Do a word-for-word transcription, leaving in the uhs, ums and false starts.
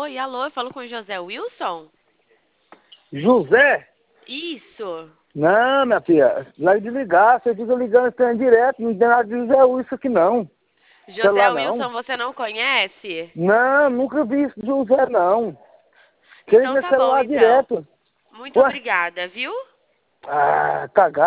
Oi, alô, eu falo com o José Wilson? José? Isso. Não, minha filha, larga de ligar, você fica ligando esse direto, não tem nada de José Wilson aqui não. José Celular não? Wilson, você não conhece? Não, nunca vi isso de José não. Queria Então meu tá bom, celular então. direto. Muito Ué? obrigada, viu? Ah, cagado.